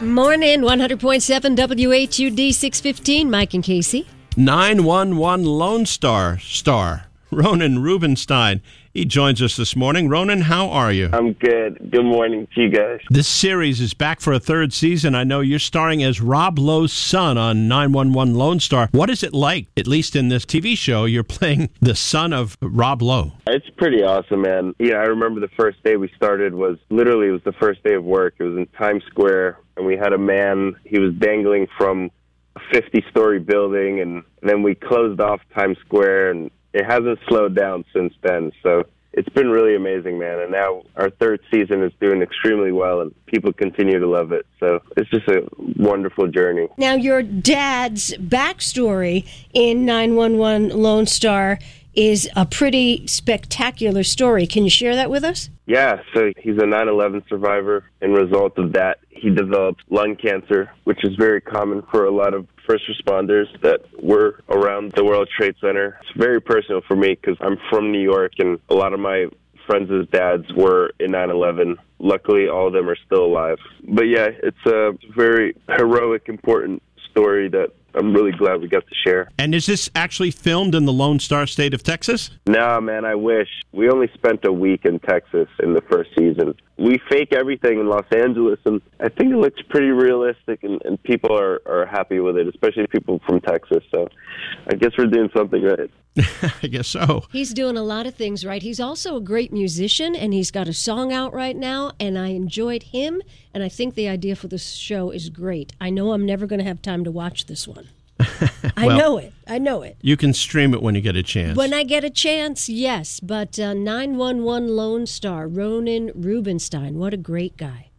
Morning, 100.7 WHUD 615. Mike and Casey. 911 Lone Star Ronan Rubinstein. He joins us this morning. Ronan, how are you? I'm good. Good morning to you guys. This series is back for a third season. I know you're starring as Rob Lowe's son on 911 Lone Star. What is it like, at least in this TV show, you're playing the son of Rob Lowe? It's pretty awesome, man. I remember the first day we started was the first day of work. It was in Times Square, and we had a man, he was dangling from a 50-story building, and then we closed off Times Square, and it hasn't slowed down since then. So it's been really amazing, man. And now our third season is doing extremely well, and people continue to love it. So it's just a wonderful journey. Now, your dad's backstory in 911 Lone Star is a pretty spectacular story. Can you share that with us? Yeah, so he's a 9/11 survivor. In result of that, he developed lung cancer, which is very common for a lot of first responders that were around the World Trade Center. It's very personal for me because I'm from New York, and a lot of my friends' dads were in 9/11. Luckily, all of them are still alive. But yeah, it's a very heroic, important story that I'm really glad we got to share. And is this actually filmed in the Lone Star state of Texas? No, man, I wish. We only spent a week in Texas in the first season. We fake everything in Los Angeles, and I think it looks pretty realistic, and people are happy with it, especially people from Texas. So I guess we're doing something right. I guess so. He's doing a lot of things right. He's also a great musician, and he's got a song out right now, and I enjoyed him, and I think the idea for this show is great. I know I'm never going to have time to watch this one. I know it. You can stream it when you get a chance. When I get a chance, yes. But 911 Lone Star, Ronan Rubinstein, what a great guy.